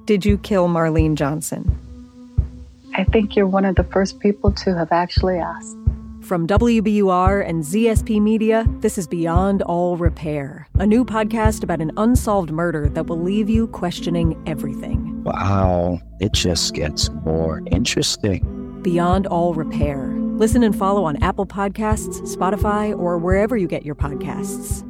Did you kill Marlene Johnson? I think you're one of the first people to have actually asked. From WBUR and ZSP Media, this is Beyond All Repair, a new podcast about an unsolved murder that will leave you questioning everything. Wow, it just gets more interesting. Beyond All Repair. Listen and follow on Apple Podcasts, Spotify, or wherever you get your podcasts.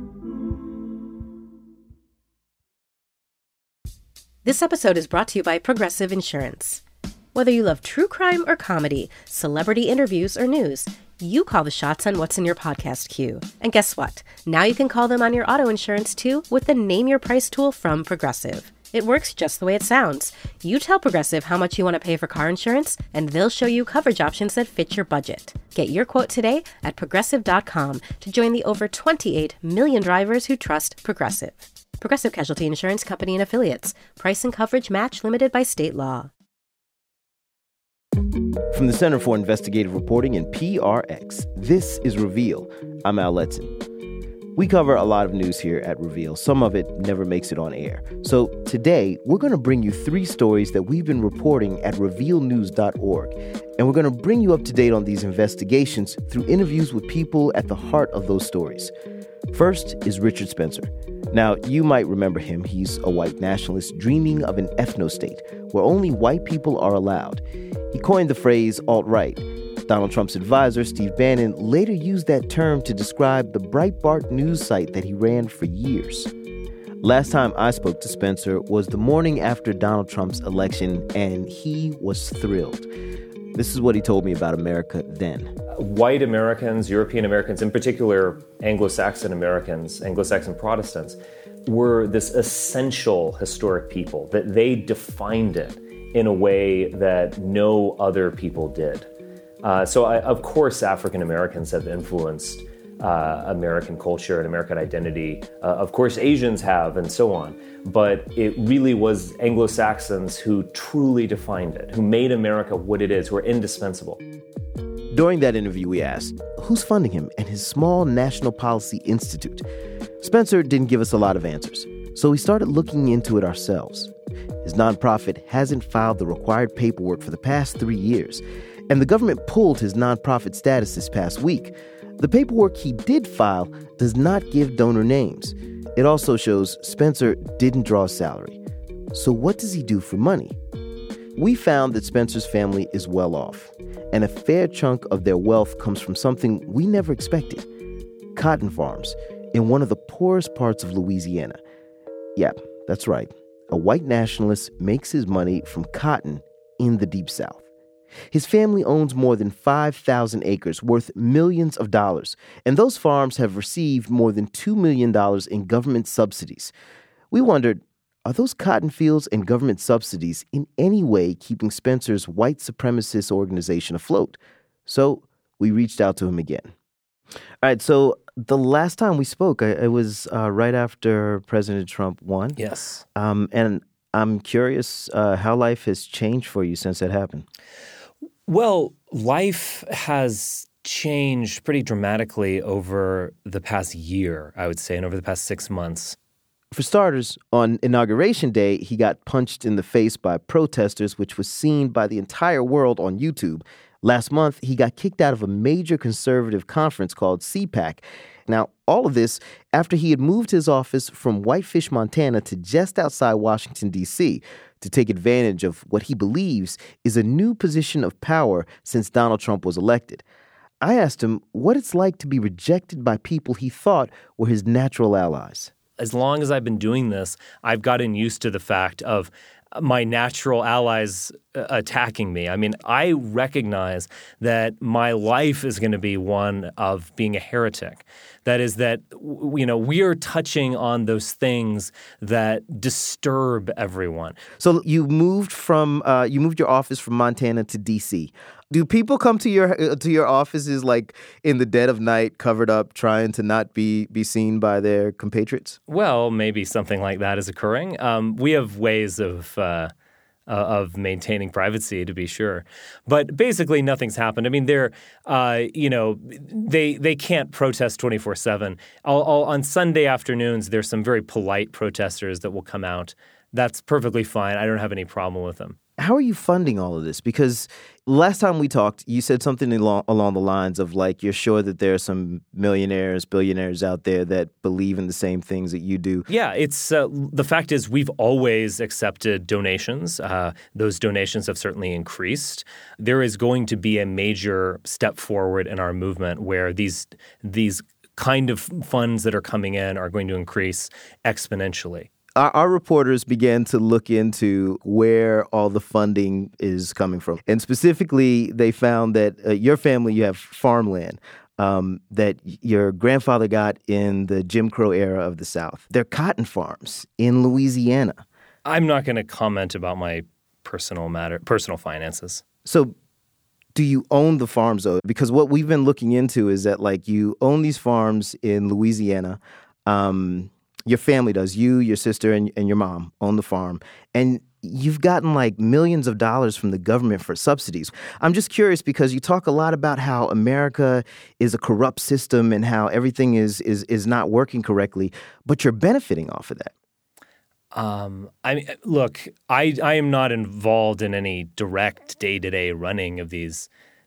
This episode is brought to you by Progressive Insurance. Whether you love true crime or comedy, celebrity interviews or news, you call the shots on what's in your podcast queue. And guess what? Now you can call them on your auto insurance too with the Name Your Price tool from Progressive. It works just the way it sounds. You tell Progressive how much you want to pay for car insurance, and they'll show you coverage options that fit your budget. Get your quote today at Progressive.com to join the over 28 million drivers who trust Progressive. Progressive Casualty Insurance Company and Affiliates. Price and coverage match limited by state law. From the Center for Investigative Reporting and PRX, this is Reveal. I'm Al Letson. We cover a lot of news here at Reveal. Some of it never makes it on air. So today, we're going to bring you 3 stories that we've been reporting at revealnews.org. And we're going to bring you up to date on these investigations through interviews with people at the heart of those stories. First is Richard Spencer. Now, you might remember him. He's a white nationalist dreaming of an ethno-state where only white people are allowed. He coined the phrase alt-right. Donald Trump's advisor, Steve Bannon, later used that term to describe the Breitbart news site that he ran for years. Last time I spoke to Spencer was the morning after Donald Trump's election, and he was thrilled. This is what he told me about America then. White Americans, European Americans, in particular Anglo-Saxon Americans, Anglo-Saxon Protestants, were this essential historic people, that they defined it in a way that no other people did. Of course, African Americans have influenced American culture and American identity. Of course, Asians have, and so on. But it really was Anglo-Saxons who truly defined it, who made America what it is, who are indispensable. During that interview, we asked, who's funding him and his small National Policy Institute? Spencer didn't give us a lot of answers, so we started looking into it ourselves. His nonprofit hasn't filed the required paperwork for the past 3 years, and the government pulled his nonprofit status this past week. The paperwork he did file does not give donor names. It also shows Spencer didn't draw a salary. So what does he do for money? We found that Spencer's family is well off, and a fair chunk of their wealth comes from something we never expected: cotton farms in one of the poorest parts of Louisiana. Yeah, that's right. A white nationalist makes his money from cotton in the Deep South. His family owns more than 5,000 acres worth millions of dollars, and those farms have received more than $2 million in government subsidies. We wondered, are those cotton fields and government subsidies in any way keeping Spencer's white supremacist organization afloat? So we reached out to him again. All right, so the last time we spoke, it was right after President Trump won. Yes. And I'm curious how life has changed for you since that happened. Well, life has changed pretty dramatically over the past year, I would say, and over the past 6 months. For starters, on Inauguration Day, he got punched in the face by protesters, which was seen by the entire world on YouTube. Last month, he got kicked out of a major conservative conference called CPAC. Now, all of this after he had moved his office from Whitefish, Montana to just outside Washington, D.C., to take advantage of what he believes is a new position of power since Donald Trump was elected. I asked him what it's like to be rejected by people he thought were his natural allies. As long as I've been doing this, I've gotten used to the fact of my natural allies attacking me. I mean, I recognize that my life is going to be one of being a heretic. That is that, you know, we are touching on those things that disturb everyone. So you moved your office from Montana to D.C. Do people come to your offices like in the dead of night, covered up, trying to not be seen by their compatriots? Well, maybe something like that is occurring. We have ways of maintaining privacy, to be sure, but basically nothing's happened. I mean, they can't protest 24/7. On Sunday afternoons, there's some very polite protesters that will come out That's perfectly fine. I don't have any problem with them. How are you funding all of this? Because last time we talked, you said something along the lines of like, you're sure that there are some millionaires, billionaires out there that believe in the same things that you do. Yeah, it's the fact is we've always accepted donations. Those donations have certainly increased. There is going to be a major step forward in our movement where these kind of funds that are coming in are going to increase exponentially. Our reporters began to look into where all the funding is coming from. And specifically, they found that your family, you have farmland that your grandfather got in the Jim Crow era of the South. They're cotton farms in Louisiana. I'm not going to comment about my personal finances. So do you own the farms, though? Because what we've been looking into is that, like, you own these farms in Louisiana. Your family does. You, your sister, and your mom own the farm. And you've gotten like millions of dollars from the government for subsidies. I'm just curious because you talk a lot about how America is a corrupt system and how everything is not working correctly, but you're benefiting off of that. I mean, look, I am not involved in any direct day-to-day running of these,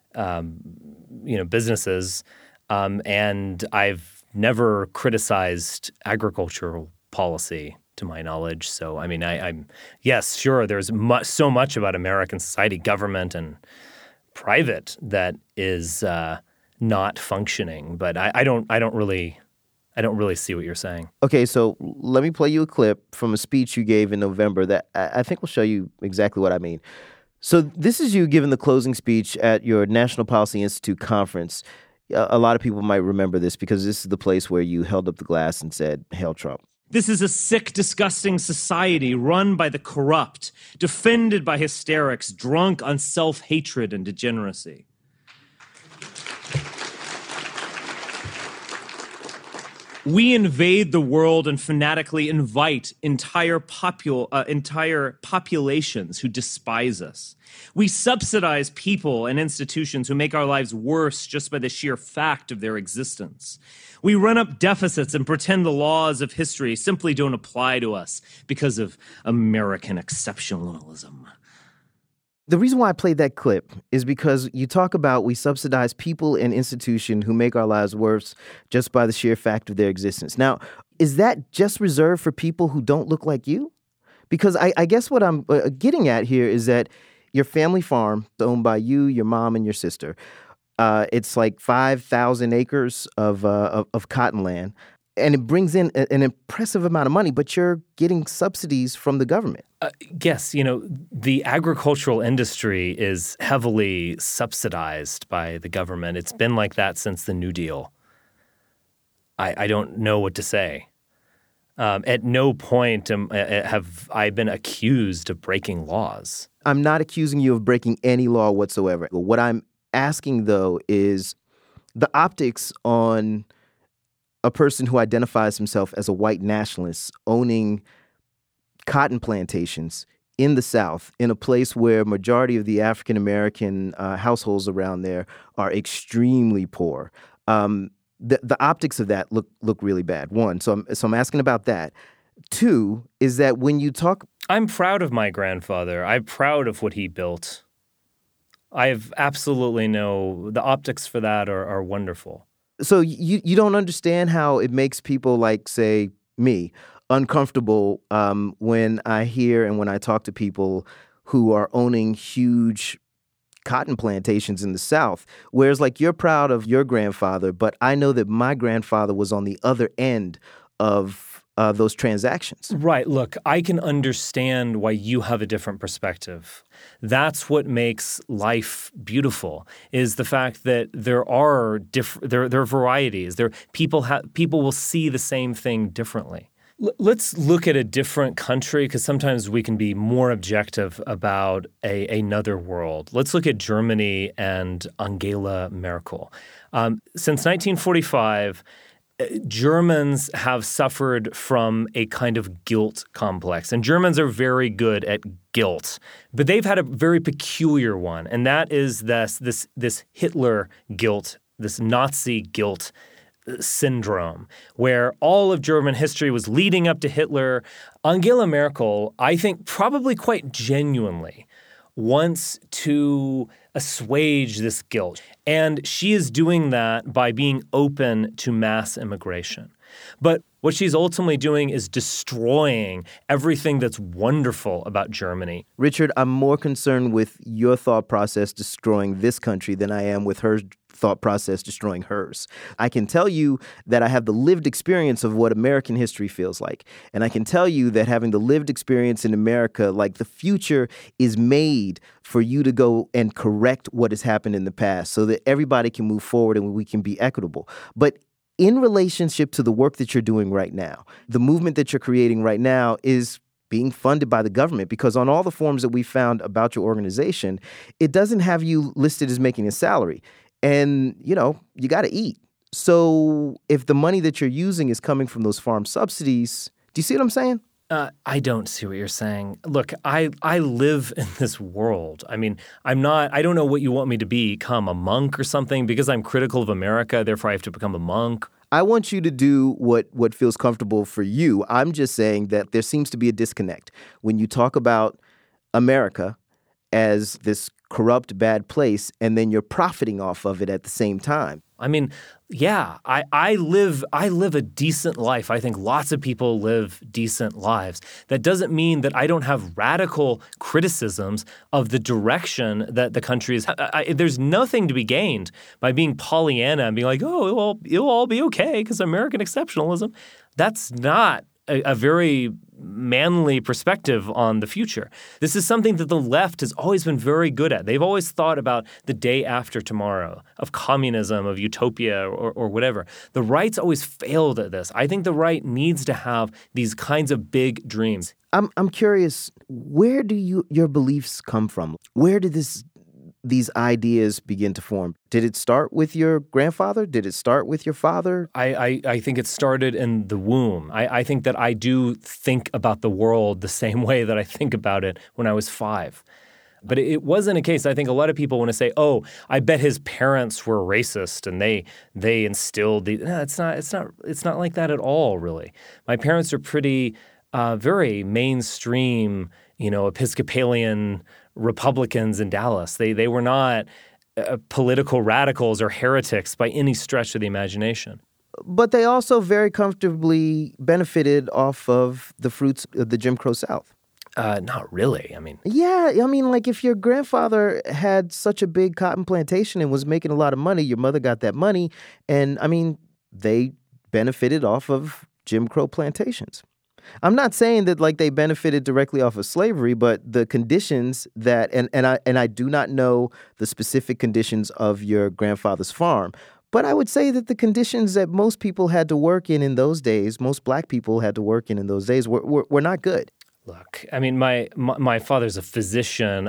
businesses, and I've never criticized agricultural policy, to my knowledge. So, I mean, I'm yes, sure. There's so much about American society, government, and private that is not functioning. But I don't really see what you're saying. Okay, so let me play you a clip from a speech you gave in November that I think will show you exactly what I mean. So this is you giving the closing speech at your National Policy Institute conference. A lot of people might remember this because this is the place where you held up the glass and said, "Hail Trump." This is a sick, disgusting society run by the corrupt, defended by hysterics, drunk on self-hatred and degeneracy. We invade the world and fanatically invite entire populations who despise us. We subsidize people and institutions who make our lives worse just by the sheer fact of their existence. We run up deficits and pretend the laws of history simply don't apply to us because of American exceptionalism. The reason why I played that clip is because you talk about we subsidize people and institutions who make our lives worse just by the sheer fact of their existence. Now, is that just reserved for people who don't look like you? Because I guess what I'm getting at here is that your family farm is owned by you, your mom, and your sister. It's like 5,000 acres of cotton land. And it brings in an impressive amount of money, but you're getting subsidies from the government. Yes, the agricultural industry is heavily subsidized by the government. It's been like that since the New Deal. I don't know what to say. At no point have I been accused of breaking laws. I'm not accusing you of breaking any law whatsoever. What I'm asking, though, is the optics on a person who identifies himself as a white nationalist owning cotton plantations in the South, in a place where majority of the African-American households around there are extremely poor. The optics of that look really bad. One, so I'm asking about that. Two, is that when you talk... I'm proud of my grandfather. I'm proud of what he built. I have absolutely the optics for that are wonderful. So you don't understand how it makes people like, say, me, uncomfortable when I hear and when I talk to people who are owning huge cotton plantations in the South, whereas like you're proud of your grandfather, but I know that my grandfather was on the other end of those transactions. Right. Look, I can understand why you have a different perspective. That's what makes life beautiful, is the fact that there are varieties. People will see the same thing differently. Let's look at a different country, because sometimes we can be more objective about another world. Let's look at Germany and Angela Merkel. Since 1945, Germans have suffered from a kind of guilt complex, and Germans are very good at guilt, but they've had a very peculiar one, and that is this Hitler guilt, this Nazi guilt syndrome, where all of German history was leading up to Hitler. Angela Merkel, I think probably quite genuinely, wants to assuage this guilt. And she is doing that by being open to mass immigration. But what she's ultimately doing is destroying everything that's wonderful about Germany. Richard, I'm more concerned with your thought process destroying this country than I am with her thought process destroying hers. I can tell you that I have the lived experience of what American history feels like. And I can tell you that having the lived experience in America, like the future is made for you to go and correct what has happened in the past so that everybody can move forward and we can be equitable. But in relationship to the work that you're doing right now, the movement that you're creating right now is being funded by the government, because on all the forms that we found about your organization, it doesn't have you listed as making a salary. And, you got to eat. So if the money that you're using is coming from those farm subsidies, do you see what I'm saying? I don't see what you're saying. Look, I live in this world. I mean, I don't know what you want me to become, a monk or something, because I'm critical of America, therefore I have to become a monk. I want you to do what feels comfortable for you. I'm just saying that there seems to be a disconnect when you talk about America as this corrupt, bad place, and then you're profiting off of it at the same time. I mean, yeah, I live a decent life. I think lots of people live decent lives. That doesn't mean that I don't have radical criticisms of the direction that the country is. There's nothing to be gained by being Pollyanna and being like, oh, well, it'll all be okay because American exceptionalism. That's not a very manly perspective on the future. This is something that the left has always been very good at. They've always thought about the day after tomorrow, of communism, of utopia, or whatever. The right's always failed at this. I think the right needs to have these kinds of big dreams. I'm curious, where do your beliefs come from? Where did these ideas begin to form? Did it start with your grandfather? Did it start with your father? I think it started in the womb. I think that I do think about the world the same way that I think about it when I was 5. But it wasn't a case. I think a lot of people want to say, "Oh, I bet his parents were racist and they instilled the." No, it's not like that at all, really. My parents are pretty very mainstream, Episcopalian Republicans in Dallas. They were not political radicals or heretics by any stretch of the imagination. But they also very comfortably benefited off of the fruits of the Jim Crow South. Not really. Like if your grandfather had such a big cotton plantation and was making a lot of money, your mother got that money, and they benefited off of Jim Crow plantations. I'm not saying that like they benefited directly off of slavery, but the conditions that and I do not know the specific conditions of your grandfather's farm, but I would say that the conditions that most people had to work in those days, most black people had to work in those days, were not good. Look, my father's a physician.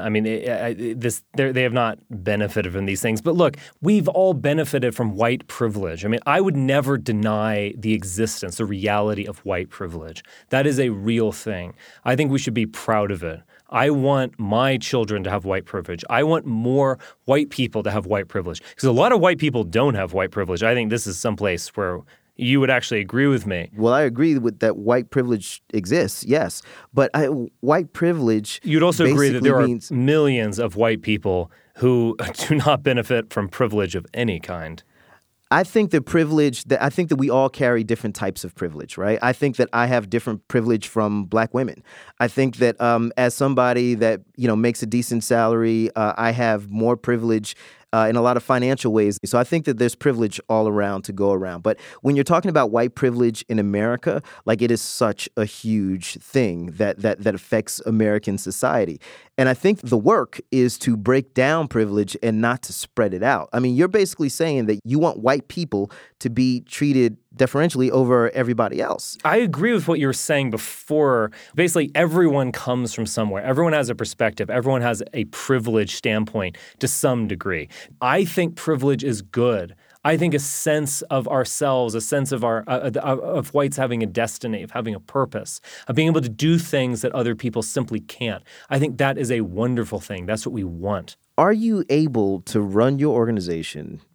They have not benefited from these things. But look, we've all benefited from white privilege. I would never deny the existence, the reality of white privilege. That is a real thing. I think we should be proud of it. I want my children to have white privilege. I want more white people to have white privilege. Because a lot of white people don't have white privilege. I think this is someplace where you would actually agree with me. Well, I agree with that white privilege exists, yes. But white privilege You'd also agree that there means are millions of white people who do not benefit from privilege of any kind. I think that we all carry different types of privilege, right? I think that I have different privilege from black women. I think that as somebody that, makes a decent salary, I have more privilege in a lot of financial ways. So I think that there's privilege all around to go around. But when you're talking about white privilege in America, like it is such a huge thing that affects American society. And I think the work is to break down privilege and not to spread it out. You're basically saying that you want white people to be treated deferentially over everybody else. I agree with what you were saying before. Basically, everyone comes from somewhere. Everyone has a perspective. Everyone has a privileged standpoint to some degree. I think privilege is good. I think a sense of ourselves, a sense of of whites having a destiny, of having a purpose, of being able to do things that other people simply can't. I think that is a wonderful thing. That's what we want. Are you able to run your organization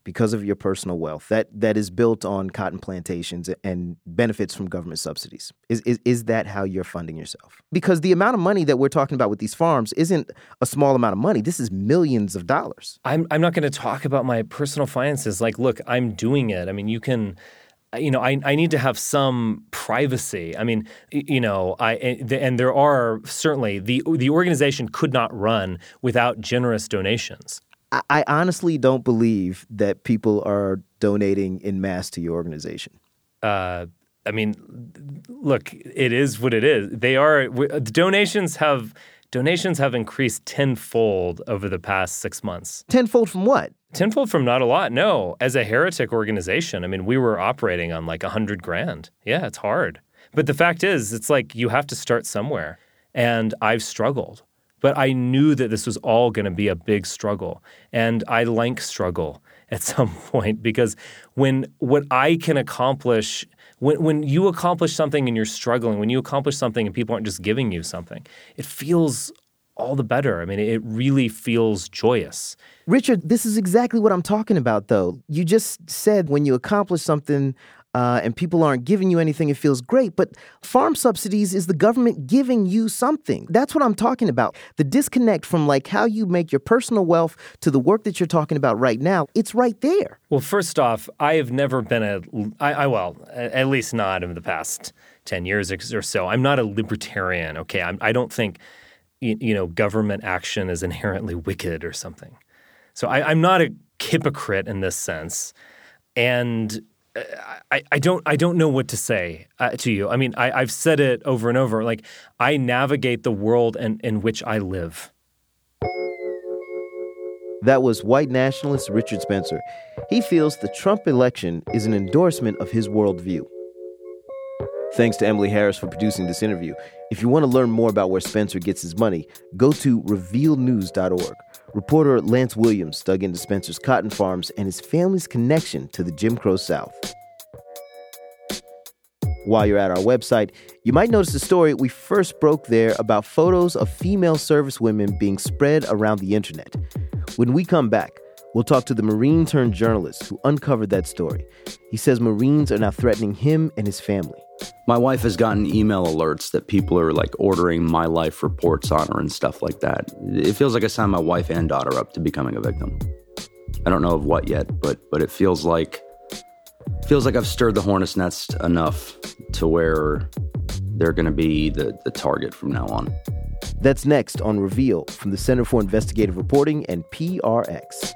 because of your personal wealth that is built on cotton plantations and benefits from government subsidies? Is that how you're funding yourself? Because the amount of money that we're talking about with these farms isn't a small amount of money. This is millions of dollars. I'm not going to talk about my personal finances. Like, look, I'm doing it. I mean, you can... I need to have some privacy. I mean, and there are certainly the organization could not run without generous donations. I honestly don't believe that people are donating in mass to your organization. I mean, look, it is what it is. They are donations have increased tenfold over the past 6 months. Tenfold from what? Tenfold from not a lot. No, as a heretic organization, I mean, we were operating on like $100,000. Yeah, it's hard. But the fact is, it's like you have to start somewhere. And I've struggled. But I knew that this was all going to be a big struggle. And I like struggle at some point because when what I can accomplish, when you accomplish something and you're struggling, when you accomplish something and people aren't just giving you something, it feels all the better. I mean, it really feels joyous. Richard, this is exactly what I'm talking about, though. You just said when you accomplish something and people aren't giving you anything, it feels great. But farm subsidies is the government giving you something. That's what I'm talking about. The disconnect from like how you make your personal wealth to the work that you're talking about right now, it's right there. Well, first off, I have never been at least not in the past 10 years or so. I'm not a libertarian, okay? I don't think, government action is inherently wicked or something. So I'm not a hypocrite in this sense. And I don't know what to say to you. I mean, I've said it over and over. Like, I navigate the world in which I live. That was white nationalist Richard Spencer. He feels the Trump election is an endorsement of his worldview. Thanks to Emily Harris for producing this interview. If you want to learn more about where Spencer gets his money, go to revealnews.org. Reporter Lance Williams dug into Spencer's cotton farms and his family's connection to the Jim Crow South. While you're at our website, you might notice a story we first broke there about photos of female servicewomen being spread around the internet. When we come back, we'll talk to the Marine-turned-journalist who uncovered that story. He says Marines are now threatening him and his family. My wife has gotten email alerts that people are like ordering my life reports on her and stuff like that. It feels like I signed my wife and daughter up to becoming a victim. I don't know of what yet, but it feels like I've stirred the hornet's nest enough to where they're going to be the target from now on. That's next on Reveal from the Center for Investigative Reporting and PRX.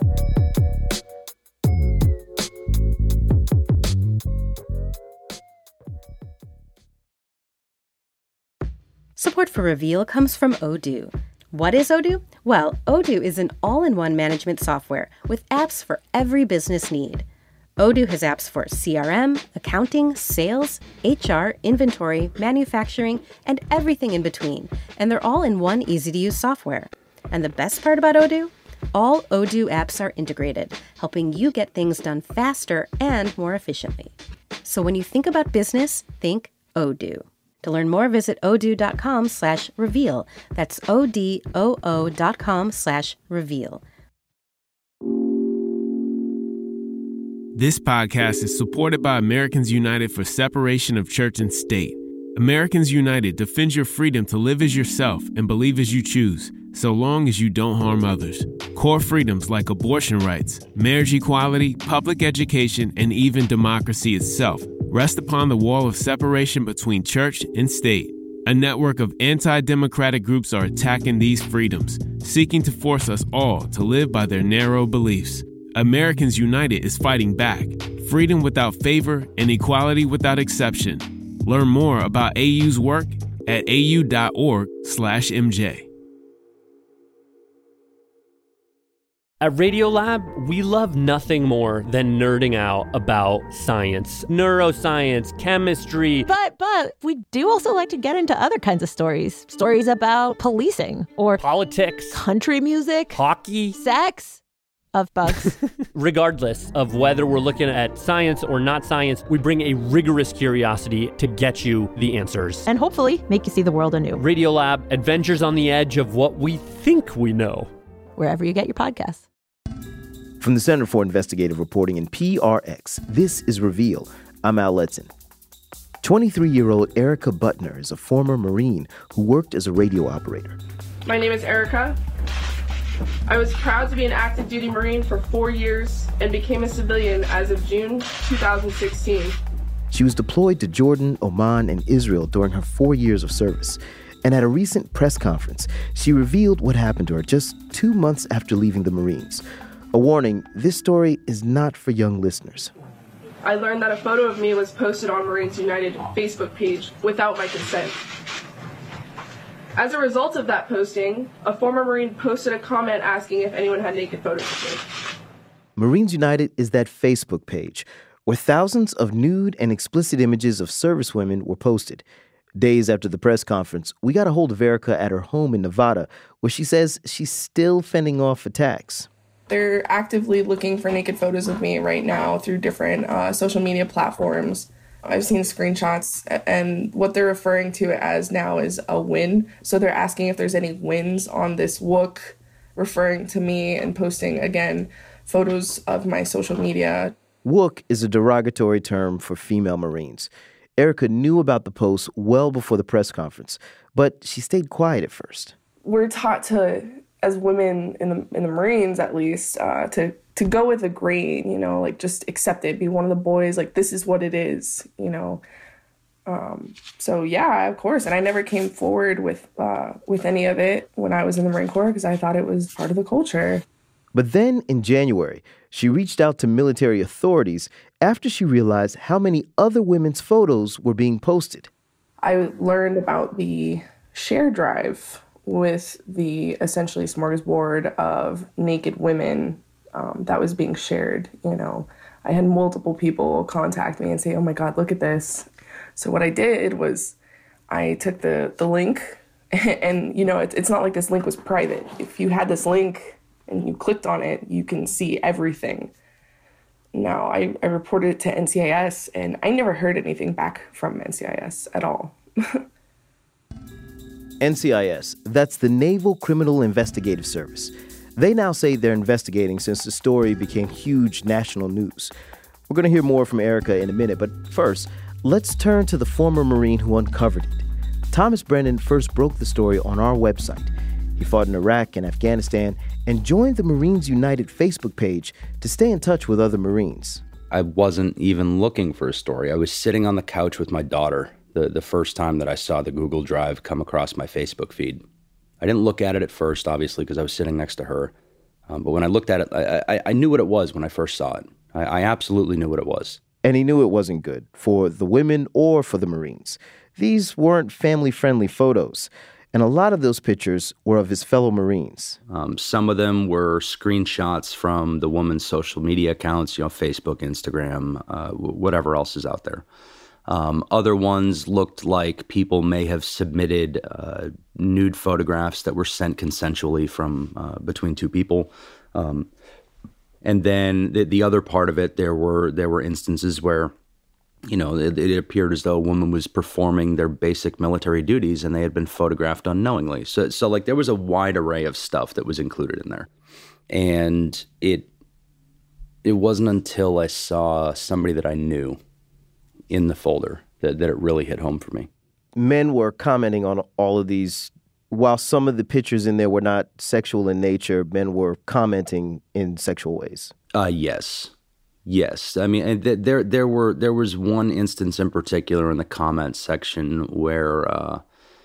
Support for Reveal comes from Odoo. What is Odoo? Well, Odoo is an all-in-one management software with apps for every business need. Odoo has apps for CRM, accounting, sales, HR, inventory, manufacturing, and everything in between. And they're all in one easy-to-use software. And the best part about Odoo? All Odoo apps are integrated, helping you get things done faster and more efficiently. So when you think about business, think Odoo. To learn more, visit odoo.com/reveal. That's odoo.com/reveal. This podcast is supported by Americans United for Separation of Church and State. Americans United defends your freedom to live as yourself and believe as you choose, so long as you don't harm others. Core freedoms like abortion rights, marriage equality, public education, and even democracy itself rest upon the wall of separation between church and state. A network of anti-democratic groups are attacking these freedoms, seeking to force us all to live by their narrow beliefs. Americans United is fighting back. Freedom without favor and equality without exception. Learn more about AU's work at au.org/MJ. At Radiolab, we love nothing more than nerding out about science, neuroscience, chemistry. But we do also like to get into other kinds of stories. Stories about policing or politics, country music, hockey, sex. Of bugs. Regardless of whether we're looking at science or not science, we bring a rigorous curiosity to get you the answers. And hopefully make you see the world anew. Radiolab, adventures on the edge of what we think we know. Wherever you get your podcasts. From the Center for Investigative Reporting in PRX, this is Reveal. I'm Al Letson. 23-year-old Erica Butner is a former Marine who worked as a radio operator. My name is Erica. I was proud to be an active duty Marine for 4 years and became a civilian as of June 2016. She was deployed to Jordan, Oman, and Israel during her 4 years of service. And at a recent press conference, she revealed what happened to her just 2 months after leaving the Marines. A warning, this story is not for young listeners. I learned that a photo of me was posted on Marines United Facebook page without my consent. As a result of that posting, a former Marine posted a comment asking if anyone had naked photos of me. Marines United is that Facebook page where thousands of nude and explicit images of servicewomen were posted. Days after the press conference, we got a hold of Erica at her home in Nevada, where she says she's still fending off attacks. They're actively looking for naked photos of me right now through different social media platforms. I've seen screenshots, and what they're referring to it as now is a win. So they're asking if there's any wins on this WOOC, referring to me and posting, again, photos of my social media. WOOC is a derogatory term for female Marines. Erica knew about the post well before the press conference, but she stayed quiet at first. We're taught to, as women in the Marines at least, to go with the grain, you know, like just accept it, be one of the boys, like this is what it is, you know. So yeah, of course. And I never came forward with any of it when I was in the Marine Corps because I thought it was part of the culture. But then in January, she reached out to military authorities after she realized how many other women's photos were being posted. I learned about the share drive with the essentially smorgasbord of naked women that was being shared. You know, I had multiple people contact me and say, oh my God, look at this. So what I did was I took the link and, you know, it's not like this link was private. If you had this link and you clicked on it, you can see everything. Now, I reported it to NCIS, and I never heard anything back from NCIS at all. NCIS, that's the Naval Criminal Investigative Service. They now say they're investigating since the story became huge national news. We're going to hear more from Erica in a minute, but first, let's turn to the former Marine who uncovered it. Thomas Brennan first broke the story on our website. He fought in Iraq and Afghanistan and joined the Marines United Facebook page to stay in touch with other Marines. I wasn't even looking for a story. I was sitting on the couch with my daughter the first time that I saw the Google Drive come across my Facebook feed. I didn't look at it at first, obviously, because I was sitting next to her. But when I looked at it, I knew what it was when I first saw it. I absolutely knew what it was. And he knew it wasn't good for the women or for the Marines. These weren't family-friendly photos. And a lot of those pictures were of his fellow Marines. Some of them were screenshots from the woman's social media accounts, you know, Facebook, Instagram, whatever else is out there. Other ones looked like people may have submitted nude photographs that were sent consensually from between two people. And then the other part of it, there were instances where, you know, it appeared as though a woman was performing their basic military duties and they had been photographed unknowingly. So like there was a wide array of stuff that was included in there. And it wasn't until I saw somebody that I knew in the folder that it really hit home for me. Men were commenting on all of these. While some of the pictures in there were not sexual in nature, men were commenting in sexual ways. Yes. I mean, there was one instance in particular in the comments section where a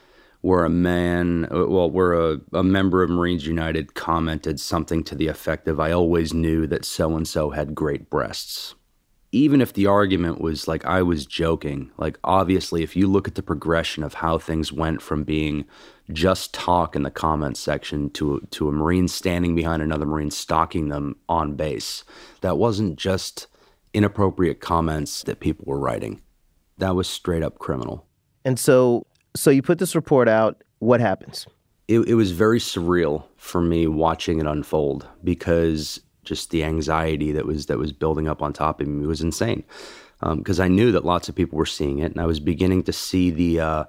member of Marines United commented something to the effect of, I always knew that so-and-so had great breasts. Even if the argument was like I was joking, like obviously if you look at the progression of how things went from being just talk in the comments section to a Marine standing behind another Marine stalking them on base, that wasn't just inappropriate comments that people were writing. That was straight up criminal. And so you put this report out. What happens? It was very surreal for me watching it unfold because just the anxiety that was building up on top of me was insane. Because I knew that lots of people were seeing it, and I was beginning to see the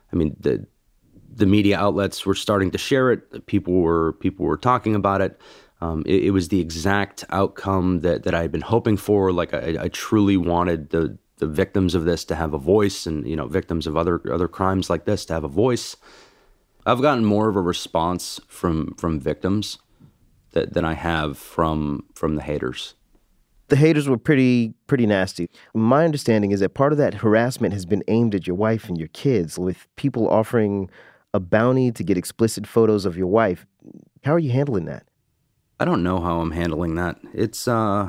media outlets were starting to share it. People were talking about it. It was the exact outcome that I had been hoping for. Like I truly wanted the victims of this to have a voice, and victims of other crimes like this to have a voice. I've gotten more of a response from victims than I have from the haters. The haters were pretty nasty. My understanding is that part of that harassment has been aimed at your wife and your kids, with people offering a bounty to get explicit photos of your wife. How are you handling that? I don't know how I'm handling that. It's,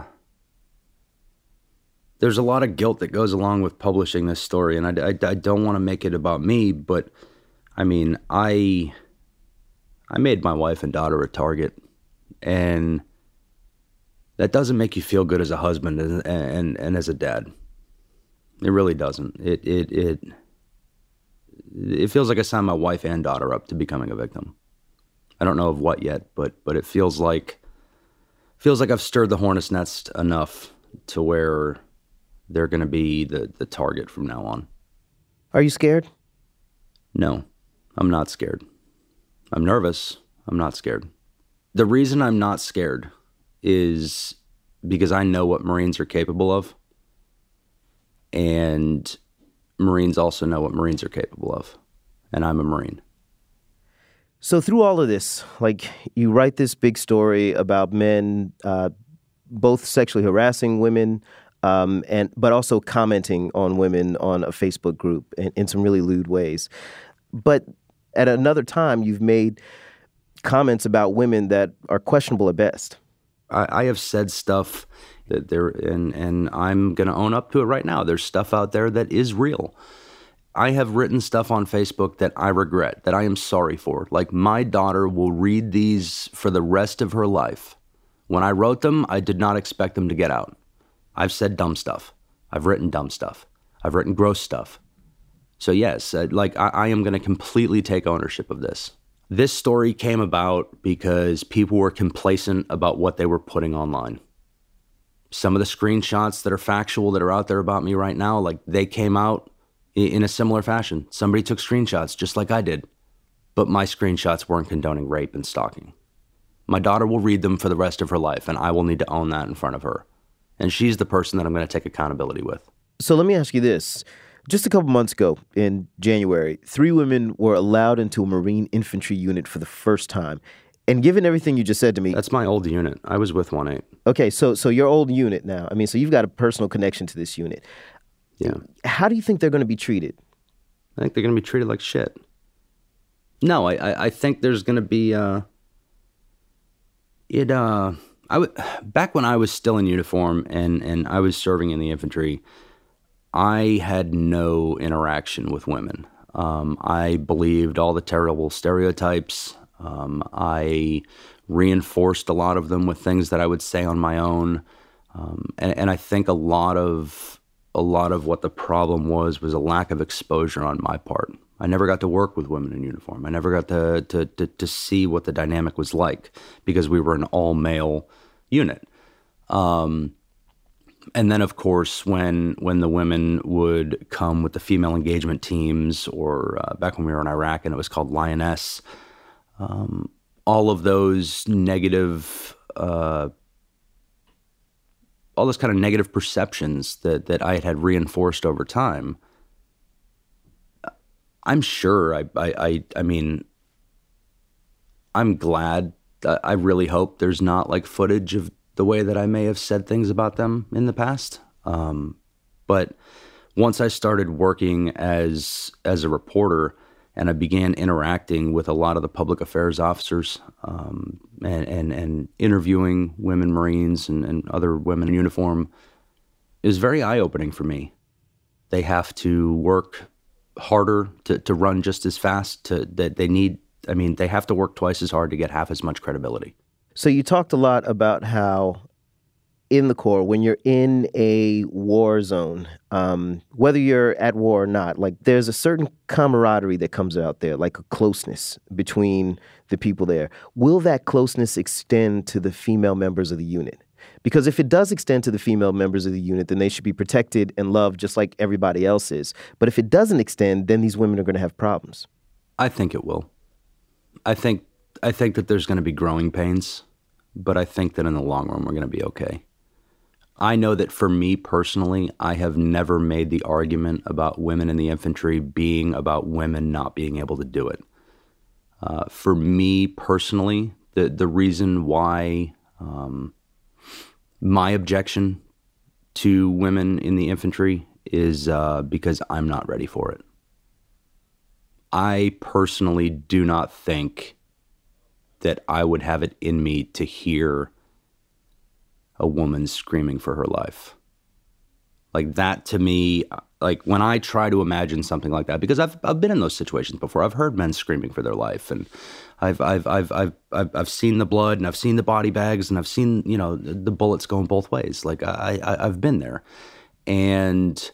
there's a lot of guilt that goes along with publishing this story, and I don't want to make it about me, but, I mean, I made my wife and daughter a target, and that doesn't make you feel good as a husband and as a dad. It really doesn't. It feels like I signed my wife and daughter up to becoming a victim. I don't know of what yet, but it feels like I've stirred the hornet's nest enough to where they're going to be the target from now on. Are you scared? No, I'm not scared. I'm nervous. I'm not scared. The reason I'm not scared is because I know what Marines are capable of, and Marines also know what Marines are capable of, and I'm a Marine. So through all of this, like, you write this big story about men both sexually harassing women but also commenting on women on a Facebook group in some really lewd ways. But at another time, you've made comments about women that are questionable at best. I have said stuff that and I'm going to own up to it right now. There's stuff out there that is real. I have written stuff on Facebook that I regret, that I am sorry for. Like, my daughter will read these for the rest of her life. When I wrote them, I did not expect them to get out. I've said dumb stuff. I've written dumb stuff. I've written gross stuff. So yes, I am going to completely take ownership of this. This story came about because people were complacent about what they were putting online. Some of the screenshots that are factual that are out there about me right now, like, they came out in a similar fashion. Somebody took screenshots just like I did, but my screenshots weren't condoning rape and stalking. My daughter will read them for the rest of her life, and I will need to own that in front of her. And she's the person that I'm going to take accountability with. So let me ask you this. Just a couple months ago, in January, 3 women were allowed into a Marine infantry unit for the first time. And given everything you just said to me... That's my old unit. I was with 1-8. Okay, so your old unit now. I mean, so you've got a personal connection to this unit. Yeah. How do you think they're going to be treated? I think they're going to be treated like shit. No, I think there's going to be... back when I was still in uniform and I was serving in the infantry, I had no interaction with women. I believed all the terrible stereotypes. I reinforced a lot of them with things that I would say on my own. And I think a lot of what the problem was a lack of exposure on my part. I never got to work with women in uniform. I never got to see what the dynamic was like because we were an all-male unit. And then, of course, when the women would come with the female engagement teams, or back when we were in Iraq and it was called Lioness, all of those negative, all those kind of negative perceptions that I had reinforced over time, I'm sure, I mean, I'm glad, I really hope there's not like footage of the way that I may have said things about them in the past. But once I started working as a reporter and I began interacting with a lot of the public affairs officers and interviewing women Marines and other women in uniform, it was very eye-opening for me. They have to work harder to run just as fast. They have to work twice as hard to get half as much credibility. So you talked a lot about how in the Corps, when you're in a war zone, whether you're at war or not, like, there's a certain camaraderie that comes out there, like a closeness between the people there. Will that closeness extend to the female members of the unit? Because if it does extend to the female members of the unit, then they should be protected and loved just like everybody else is. But if it doesn't extend, then these women are going to have problems. I think it will. I think that there's going to be growing pains. but I think that in the long run, we're going to be okay. I know that for me personally, I have never made the argument about women in the infantry being about women not being able to do it. For me personally, the reason why my objection to women in the infantry is because I'm not ready for it. I personally do not think that I would have it in me to hear a woman screaming for her life. Like that to me, like when I try to imagine something like that, because I've been in those situations before. I've heard men screaming for their life, and I've seen the blood, and I've seen the body bags, and I've seen, you know, the bullets going both ways. Like I've been there. And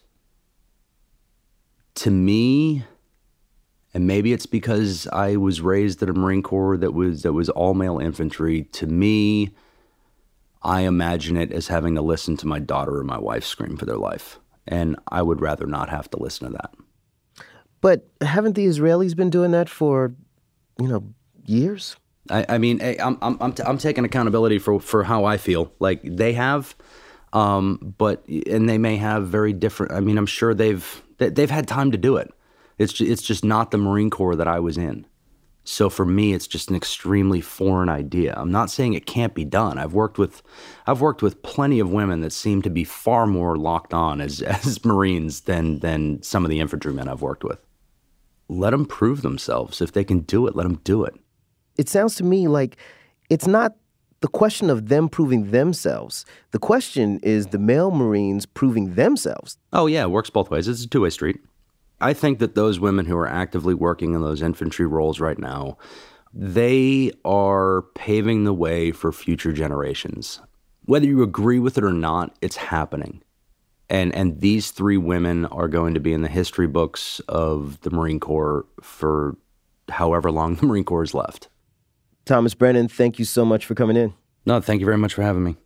to me, and maybe it's because I was raised in a Marine Corps that was all male infantry, to me, I imagine it as having to listen to my daughter or my wife scream for their life. And I would rather not have to listen to that. But haven't the Israelis been doing that for, years? I mean, I'm taking accountability for how I feel. Like they have, and they may have very different. I mean, I'm sure they've had time to do it. It's just not the Marine Corps that I was in. So for me, it's just an extremely foreign idea. I'm not saying it can't be done. I've worked with plenty of women that seem to be far more locked on as Marines than some of the infantrymen I've worked with. Let them prove themselves. If they can do it, let them do it. It sounds to me like it's not the question of them proving themselves. The question is the male Marines proving themselves. Oh, yeah, it works both ways. It's a two-way street. I think that those women who are actively working in those infantry roles right now, they are paving the way for future generations. Whether you agree with it or not, it's happening. And these three women are going to be in the history books of the Marine Corps for however long the Marine Corps is left. Thomas Brennan, thank you so much for coming in. No, thank you very much for having me.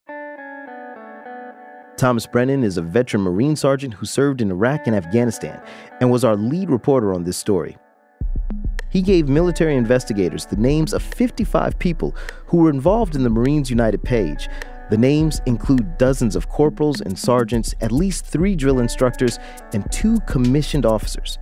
Thomas Brennan is a veteran Marine sergeant who served in Iraq and Afghanistan and was our lead reporter on this story. He gave military investigators the names of 55 people who were involved in the Marines United page. The names include dozens of corporals and sergeants, at least 3 drill instructors, and 2 commissioned officers.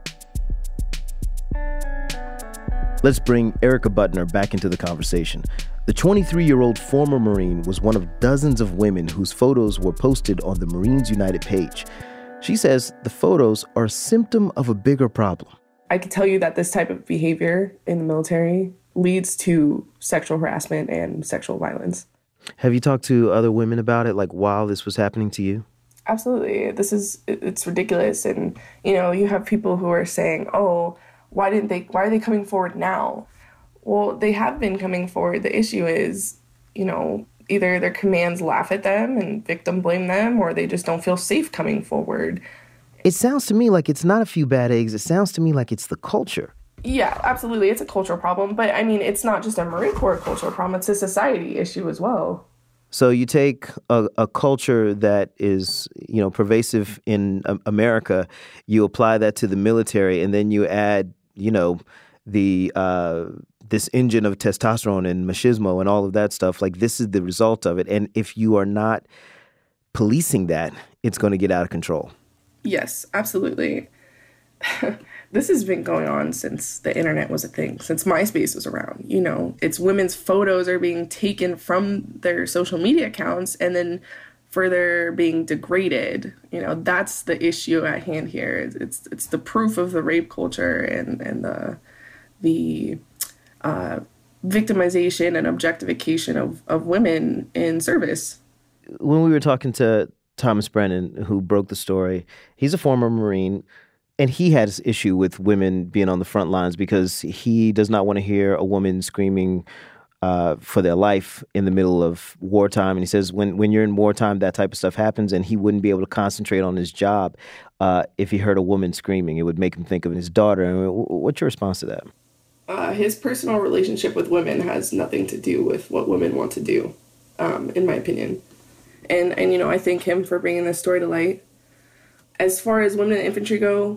Let's bring Erica Butner back into the conversation. The 23-year-old former Marine was one of dozens of women whose photos were posted on the Marines United page. She says the photos are a symptom of a bigger problem. I can tell you that this type of behavior in the military leads to sexual harassment and sexual violence. Have you talked to other women about it, like while this was happening to you? Absolutely. It's ridiculous. And, you have people who are saying, oh, why are they coming forward now? Well, they have been coming forward. The issue is, either their commands laugh at them and victim blame them, or they just don't feel safe coming forward. It sounds to me like it's not a few bad eggs. It sounds to me like it's the culture. Yeah, absolutely. It's a cultural problem. But, it's not just a Marine Corps cultural problem. It's a society issue as well. So you take a culture that is, pervasive in America, you apply that to the military, and then you add, this engine of testosterone and machismo and all of that stuff. Like, this is the result of it. And if you are not policing that, it's going to get out of control. Yes, absolutely. This has been going on since the internet was a thing, since MySpace was around. It's women's photos are being taken from their social media accounts and then further being degraded. That's the issue at hand here. It's the proof of the rape culture and the victimization and objectification of women in service. When we were talking to Thomas Brennan, who broke the story, he's a former Marine, and he had this issue with women being on the front lines because he does not want to hear a woman screaming for their life in the middle of wartime. And he says when you're in wartime, that type of stuff happens, and he wouldn't be able to concentrate on his job if he heard a woman screaming. It would make him think of his daughter. I mean, what's your response to that? His personal relationship with women has nothing to do with what women want to do, in my opinion. And I thank him for bringing this story to light. As far as women in infantry go,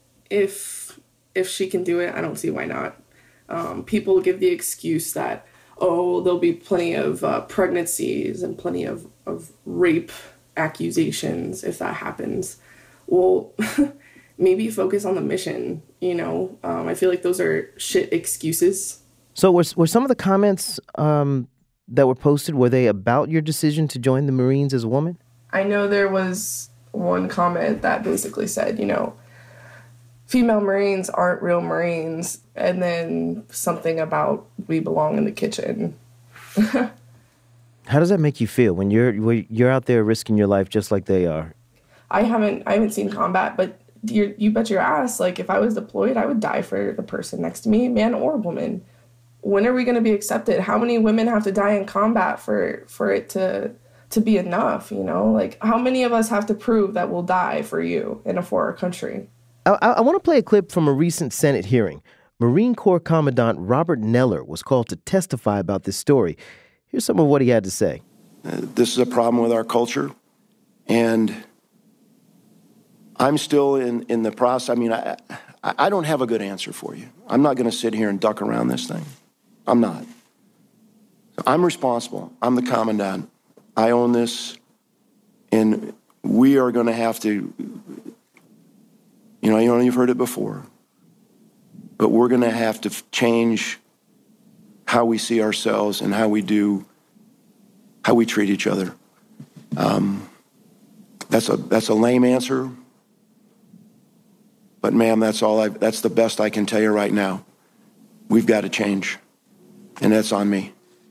if she can do it, I don't see why not. People give the excuse that, oh, there'll be plenty of pregnancies and plenty of rape accusations if that happens. Well, maybe focus on the mission, you know? I feel like those are shit excuses. So were some of the comments that were posted, were they about your decision to join the Marines as a woman? I know there was one comment that basically said, you know, female Marines aren't real Marines, and then something about we belong in the kitchen. How does that make you feel when you're out there risking your life just like they are? I haven't seen combat, but you bet your ass, like, if I was deployed, I would die for the person next to me, man or woman. When are we going to be accepted? How many women have to die in combat for it to be enough, you know? Like, how many of us have to prove that we'll die for you and for our country? I want to play a clip from a recent Senate hearing. Marine Corps Commandant Robert Neller was called to testify about this story. Here's some of what he had to say. This is a problem with our culture, and I'm still in the process. I mean, I don't have a good answer for you. I'm not going to sit here and duck around this thing. I'm not. I'm responsible. I'm the commandant. I own this, and we are going to have to, you know, you've heard it before, but we're going to have to change how we see ourselves and how we treat each other. That's a lame answer, but ma'am, that's the best I can tell you right now. We've got to change, and that's on me.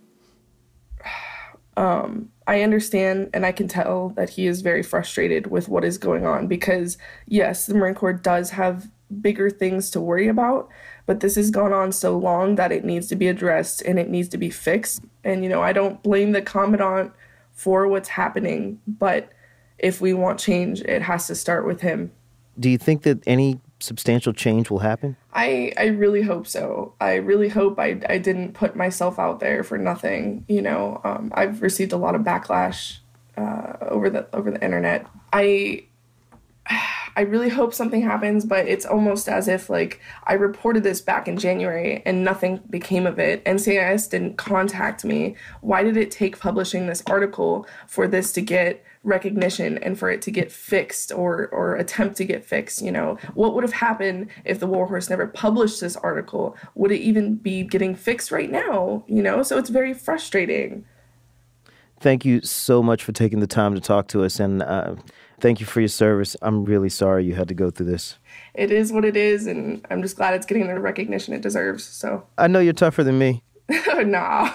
I understand, and I can tell that he is very frustrated with what is going on because, yes, the Marine Corps does have bigger things to worry about, but this has gone on so long that it needs to be addressed and it needs to be fixed. And, you know, I don't blame the Commandant for what's happening, but if we want change, it has to start with him. Do you think that any substantial change will happen? I really hope so. I really hope I didn't put myself out there for nothing. You know, I've received a lot of backlash over the internet. I really hope something happens, but it's almost as if, like, I reported this back in January and nothing became of it. NCIS didn't contact me. Why did it take publishing this article for this to get recognition and for it to get fixed or attempt to get fixed? You know, what would have happened if the Warhorse never published this article? Would it even be getting fixed right now? You know, so it's very frustrating. Thank you so much for taking the time to talk to us, and thank you for your service. I'm really sorry you had to go through this. It is what it is, and I'm just glad it's getting the recognition it deserves. So I know you're tougher than me. No.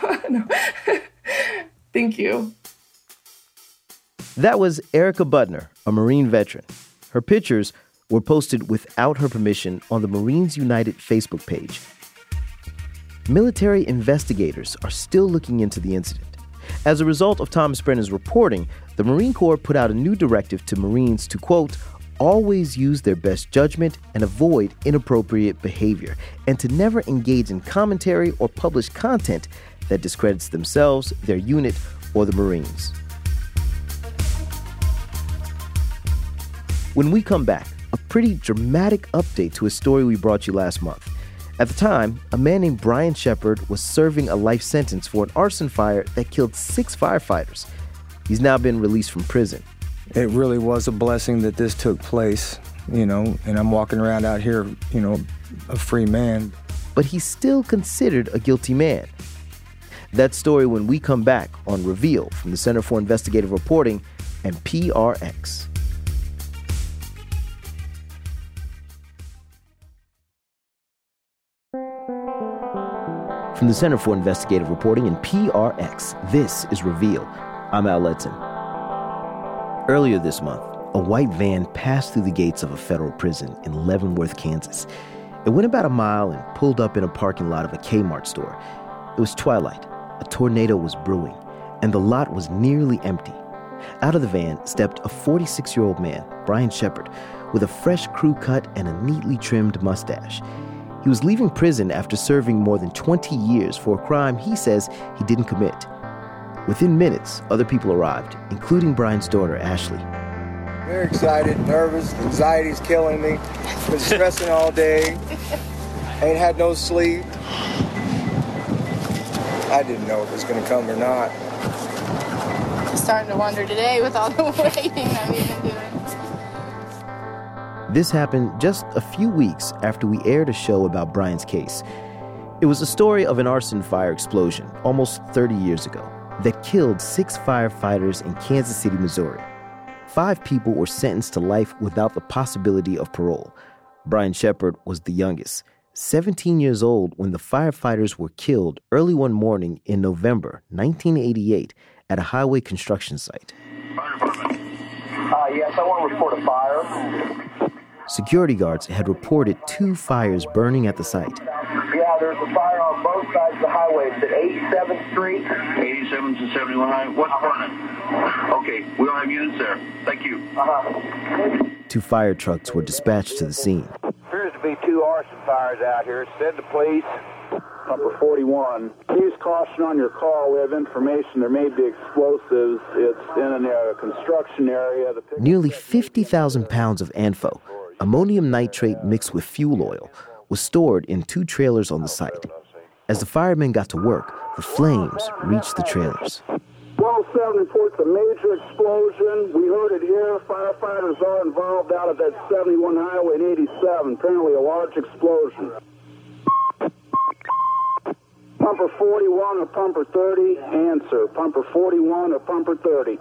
Thank you. That was Erica Butner, a Marine veteran. Her pictures were posted without her permission on the Marines United Facebook page. Military investigators are still looking into the incident. As a result of Thomas Brennan's reporting, the Marine Corps put out a new directive to Marines to, quote, always use their best judgment and avoid inappropriate behavior, and to never engage in commentary or publish content that discredits themselves, their unit, or the Marines. When we come back, a pretty dramatic update to a story we brought you last month. At the time, a man named Brian Shepard was serving a life sentence for an arson fire that killed 6 firefighters. He's now been released from prison. It really was a blessing that this took place, you know, and I'm walking around out here, you know, a free man. But he's still considered a guilty man. That story when we come back on Reveal from the Center for Investigative Reporting and PRX. From the Center for Investigative Reporting and PRX, this is Reveal. I'm Al Letson. Earlier this month, a white van passed through the gates of a federal prison in Leavenworth, Kansas. It went about a mile and pulled up in a parking lot of a Kmart store. It was twilight, a tornado was brewing, and the lot was nearly empty. Out of the van stepped a 46-year-old man, Brian Shepard, with a fresh crew cut and a neatly trimmed mustache. He was leaving prison after serving more than 20 years for a crime he says he didn't commit. Within minutes, other people arrived, including Brian's daughter, Ashley. Very excited, nervous, anxiety's killing me. Been stressing all day. Ain't had no sleep. I didn't know if it was going to come or not. I'm starting to wonder today with all the waiting that we've been doing. This happened just a few weeks after we aired a show about Brian's case. It was a story of an arson fire explosion almost 30 years ago that killed 6 firefighters in Kansas City, Missouri. 5 people were sentenced to life without the possibility of parole. Brian Shepard was the youngest, 17 years old when the firefighters were killed early one morning in November 1988 at a highway construction site. Fire department. Yes, I want to report a fire. Security guards had reported 2 fires burning at the site. Yeah, there's a fire on both sides of the highway. It's at 87th Street. 87th and 71 Highway. What's burning? Okay, we don't have units there. Thank you. 2 fire trucks were dispatched to the scene. Appears to be 2 arson fires out here, said the police. Pumper 41. Please caution on your call. We have information there may be explosives. It's in a construction area. Nearly 50,000 pounds of ANFO, ammonium nitrate mixed with fuel oil, was stored in 2 trailers on the site. As the firemen got to work, the flames reached the trailers. 12-7 reports a major explosion. We heard it here. Firefighters are involved out of that 71 Highway and 87. Apparently a large explosion. Pumper 41 or Pumper 30? Answer. Pumper 41 or Pumper 30?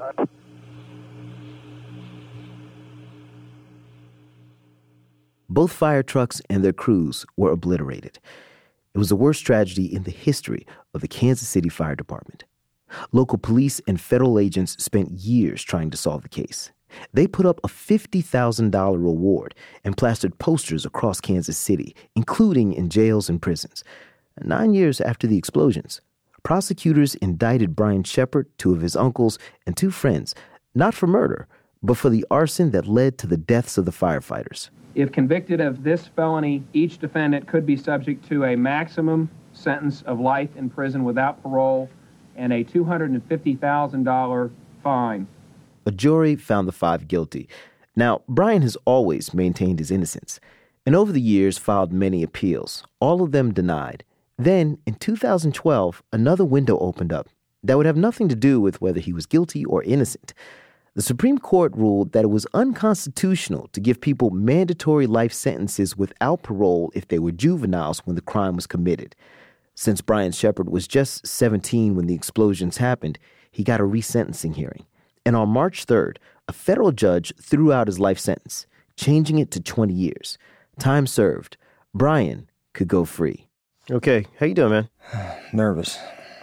Both fire trucks and their crews were obliterated. It was the worst tragedy in the history of the Kansas City Fire Department. Local police and federal agents spent years trying to solve the case. They put up a $50,000 reward and plastered posters across Kansas City, including in jails and prisons. 9 years after the explosions, prosecutors indicted Brian Shepard, 2 of his uncles, and 2 friends, not for murder, but for the arson that led to the deaths of the firefighters. If convicted of this felony, each defendant could be subject to a maximum sentence of life in prison without parole and a $250,000 fine. A jury found the 5 guilty. Now, Brian has always maintained his innocence, and over the years filed many appeals, all of them denied. Then, in 2012, another window opened up that would have nothing to do with whether he was guilty or innocent. The Supreme Court ruled that it was unconstitutional to give people mandatory life sentences without parole if they were juveniles when the crime was committed. Since Brian Shepard was just 17 when the explosions happened, he got a resentencing hearing. And on March 3rd, a federal judge threw out his life sentence, changing it to 20 years. Time served. Brian could go free. Okay, how you doing, man? Nervous.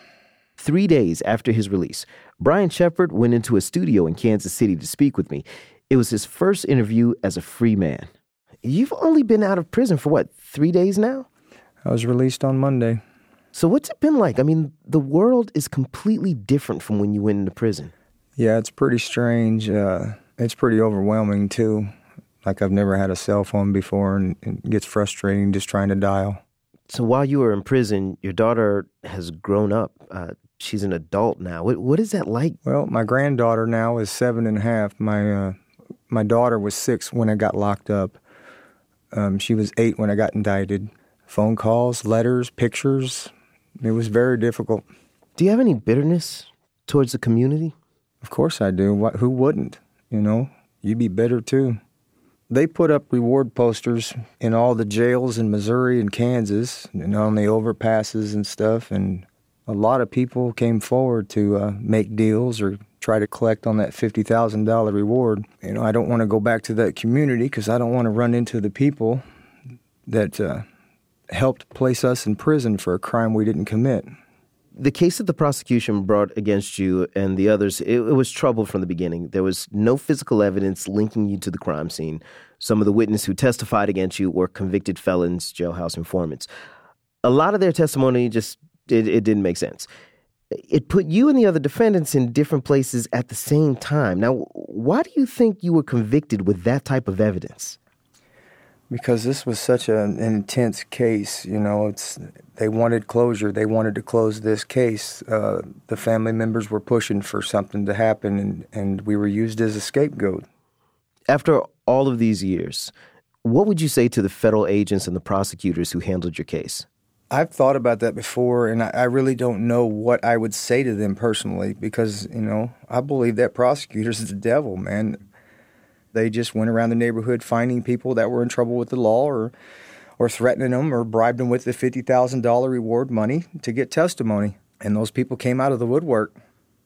3 days after his release, Brian Shepard went into a studio in Kansas City to speak with me. It was his first interview as a free man. You've only been out of prison for, 3 days now? I was released on Monday. So what's it been like? I mean, the world is completely different from when you went into prison. Yeah, it's pretty strange. It's pretty overwhelming, too. Like I've never had a cell phone before, and it gets frustrating just trying to dial. So while you were in prison, your daughter has grown up. She's an adult now. What is that like? Well, my granddaughter now is 7.5. My daughter was 6 when I got locked up. She was 8 when I got indicted. Phone calls, letters, pictures. It was very difficult. Do you have any bitterness towards the community? Of course I do. Who wouldn't? You'd be bitter too. They put up reward posters in all the jails in Missouri and Kansas and on the overpasses and stuff, and a lot of people came forward to make deals or try to collect on that $50,000 reward. I don't want to go back to that community because I don't want to run into the people that helped place us in prison for a crime we didn't commit. The case that the prosecution brought against you and the others, it was trouble from the beginning. There was no physical evidence linking you to the crime scene. Some of the witnesses who testified against you were convicted felons, jailhouse informants. A lot of their testimony just, it didn't make sense. It put you and the other defendants in different places at the same time. Now, why do you think you were convicted with that type of evidence? Because this was such an intense case, they wanted closure. They wanted to close this case. The family members were pushing for something to happen, and we were used as a scapegoat. After all of these years, what would you say to the federal agents and the prosecutors who handled your case? I've thought about that before, and I really don't know what I would say to them personally because, I believe that prosecutors is the devil, man. They just went around the neighborhood finding people that were in trouble with the law or threatening them or bribed them with the $50,000 reward money to get testimony. And those people came out of the woodwork,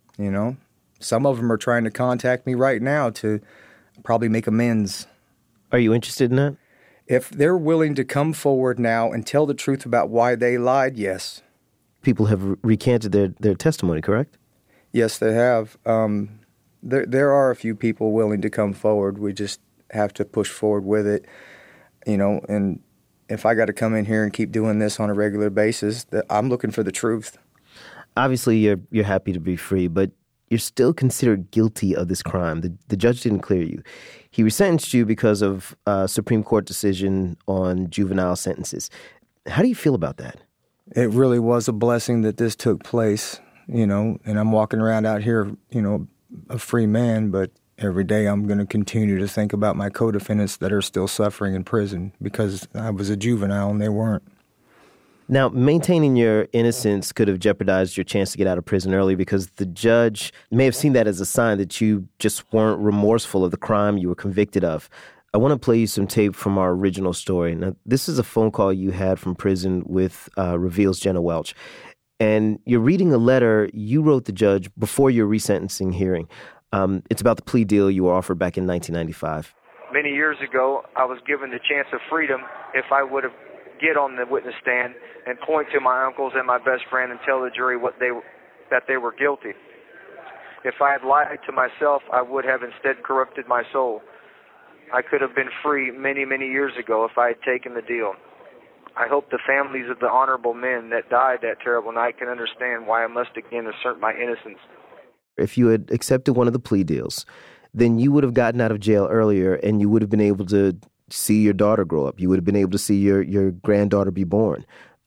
Some of them are trying to contact me right now to probably make amends. Are you interested in that? If they're willing to come forward now and tell the truth about why they lied, yes. People have recanted their testimony, correct? Yes, they have. There are a few people willing to come forward. We just have to push forward with it, and if I got to come in here and keep doing this on a regular basis, I'm looking for the truth. Obviously, you're happy to be free, but you're still considered guilty of this crime. The judge didn't clear you. He resentenced you because of a Supreme Court decision on juvenile sentences. How do you feel about that? It really was a blessing that this took place, and I'm walking around out here, a free man, but every day I'm going to continue to think about my co-defendants that are still suffering in prison because I was a juvenile and they weren't. Now, maintaining your innocence could have jeopardized your chance to get out of prison early because the judge may have seen that as a sign that you just weren't remorseful of the crime you were convicted of. I want to play you some tape from our original story. Now, this is a phone call you had from prison with Reveal's Jenna Welch. And you're reading a letter you wrote the judge before your resentencing hearing. It's about the plea deal you were offered back in 1995. Many years ago, I was given the chance of freedom if I would have get on the witness stand and point to my uncles and my best friend and tell the jury that they were guilty. If I had lied to myself, I would have instead corrupted my soul. I could have been free many, many years ago if I had taken the deal. I hope the families of the honorable men that died that terrible night can understand why I must again assert my innocence. If you had accepted one of the plea deals, then you would have gotten out of jail earlier and you would have been able to see your daughter grow up. You would have been able to see your granddaughter be born.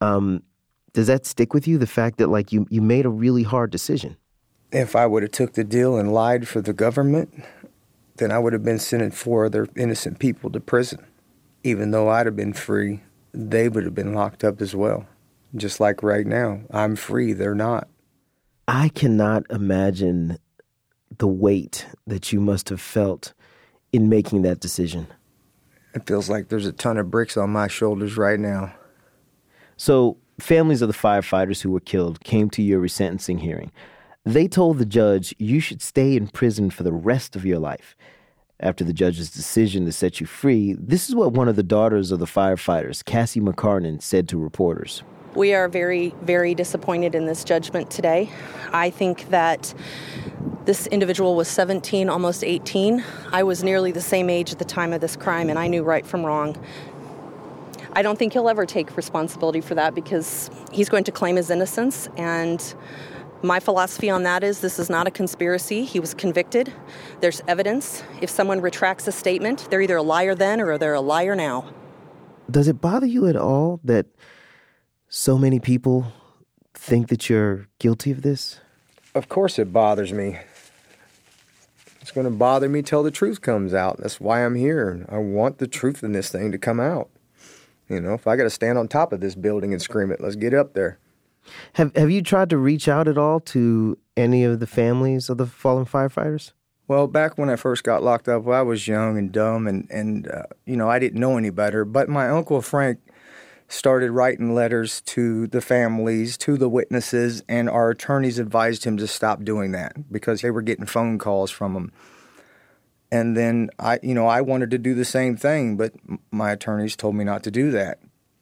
Does that stick with you, the fact that you made a really hard decision? If I would have took the deal and lied for the government, then I would have been sending 4 other innocent people to prison. Even though I'd have been free, they would have been locked up as well. Just like right now, I'm free, they're not. I cannot imagine the weight that you must have felt in making that decision. It feels like there's a ton of bricks on my shoulders right now. So, families of the firefighters who were killed came to your resentencing hearing. They told the judge you should stay in prison for the rest of your life. After the judge's decision to set you free, this is what one of the daughters of the firefighters, Cassie McCarnan, said to reporters. We are very, very disappointed in this judgment today. I think that this individual was 17, almost 18. I was nearly the same age at the time of this crime, and I knew right from wrong. I don't think he'll ever take responsibility for that because he's going to claim his innocence, and my philosophy on that is this is not a conspiracy. He was convicted. There's evidence. If someone retracts a statement, they're either a liar then or they're a liar now. Does it bother you at all that so many people think that you're guilty of this? Of course it bothers me. It's going to bother me till the truth comes out. That's why I'm here. I want the truth in this thing to come out. If I got to stand on top of this building and scream it, let's get up there. Have you tried to reach out at all to any of the families of the fallen firefighters? Well, back when I first got locked up, I was young and dumb, and I didn't know any better. But my Uncle Frank started writing letters to the families, to the witnesses, and our attorneys advised him to stop doing that because they were getting phone calls from them. And then I wanted to do the same thing, but my attorneys told me not to do that.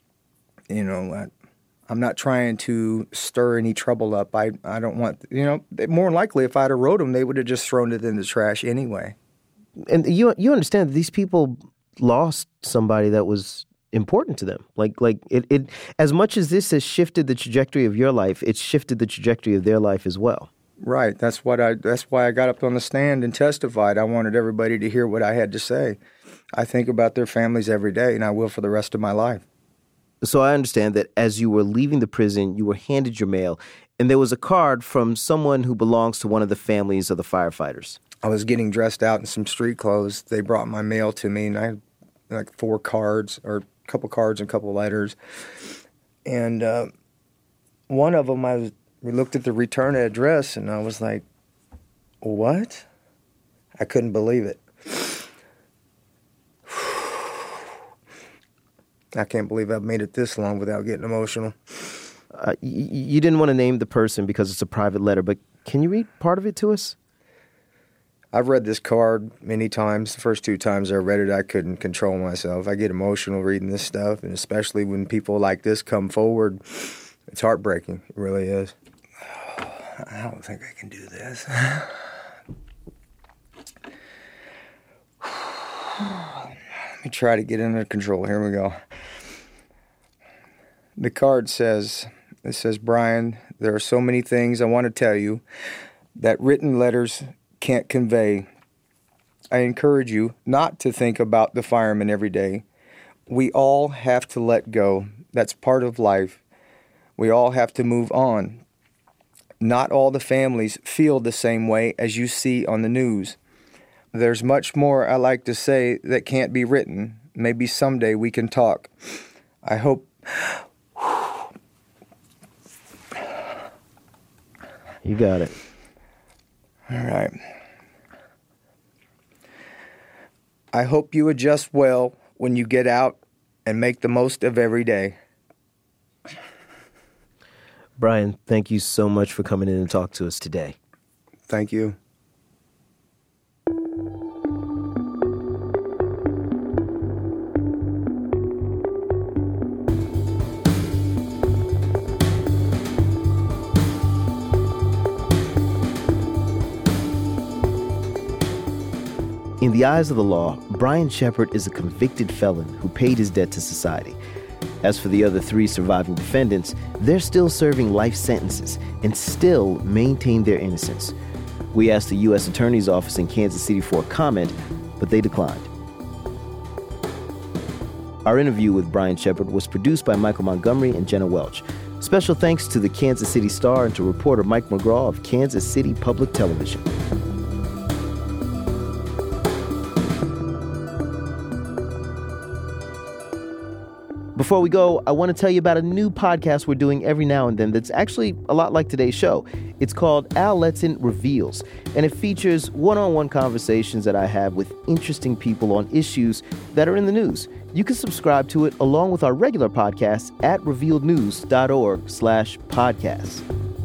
I'm not trying to stir any trouble up. I don't want, more likely if I'd have wrote them, they would have just thrown it in the trash anyway. And you understand that these people lost somebody that was important to them. Like it as much as this has shifted the trajectory of your life, it's shifted the trajectory of their life as well. Right. That's why I got up on the stand and testified. I wanted everybody to hear what I had to say. I think about their families every day, and I will for the rest of my life. So I understand that as you were leaving the prison, you were handed your mail, and there was a card from someone who belongs to one of the families of the firefighters. I was getting dressed out in some street clothes. They brought my mail to me, and I had 4 cards, or a couple cards and a couple letters. And one of them, we looked at the return address, and I was like, what? I couldn't believe it. I can't believe I've made it this long without getting emotional. You didn't want to name the person because it's a private letter, but can you read part of it to us? I've read this card many times. The first 2 times I read it, I couldn't control myself. I get emotional reading this stuff, and especially when people like this come forward, it's heartbreaking. It really is. I don't think I can do this. Let me try to get under control. Here we go. The card says, Brian, there are so many things I want to tell you that written letters can't convey. I encourage you not to think about the firemen every day. We all have to let go. That's part of life. We all have to move on. Not all the families feel the same way as you see on the news. There's much more I like to say that can't be written. Maybe someday we can talk. I hope... You got it. All right. I hope you adjust well when you get out and make the most of every day. Brian, thank you so much for coming in and talk to us today. Thank you. In the eyes of the law, Brian Shepard is a convicted felon who paid his debt to society. As for the other 3 surviving defendants, they're still serving life sentences and still maintain their innocence. We asked the U.S. Attorney's Office in Kansas City for a comment, but they declined. Our interview with Brian Shepard was produced by Michael Montgomery and Jenna Welch. Special thanks to the Kansas City Star and to reporter Mike McGraw of Kansas City Public Television. Before we go, I want to tell you about a new podcast we're doing every now and then that's actually a lot like today's show. It's called Al Letson Reveals, and it features one-on-one conversations that I have with interesting people on issues that are in the news. You can subscribe to it along with our regular podcasts at revealednews.org/podcasts.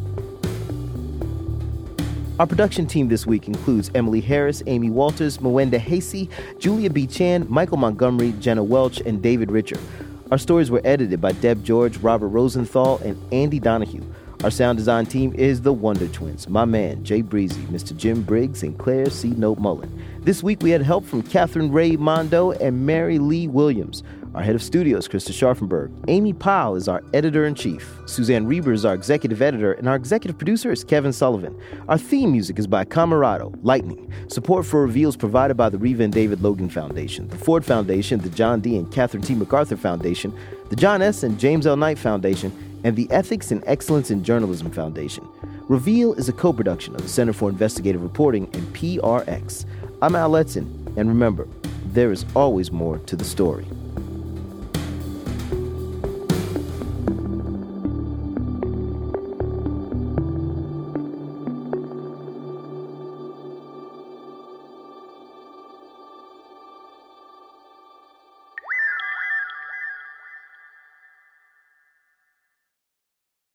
Our production team this week includes Emily Harris, Amy Walters, Mwenda Hasey, Julia B. Chan, Michael Montgomery, Jenna Welch, and David Richer. Our stories were edited by Deb George, Robert Rosenthal, and Andy Donahue. Our sound design team is the Wonder Twins, my man, Jay Breezy, Mr. Jim Briggs, and Claire C. Note Mullen. This week we had help from Catherine Ray Mondo and Mary Lee Williams. Our head of studios, Krista Scharfenberg. Amy Powell is our editor-in-chief. Suzanne Reber is our executive editor, and our executive producer is Kevin Sullivan. Our theme music is by Camerado, Lightning. Support for Reveals provided by the Reva and David Logan Foundation, the Ford Foundation, the John D. and Catherine T. MacArthur Foundation, the John S. and James L. Knight Foundation, and the Ethics and Excellence in Journalism Foundation. Reveal is a co-production of the Center for Investigative Reporting and PRX. I'm Al Letson, and remember, there is always more to the story.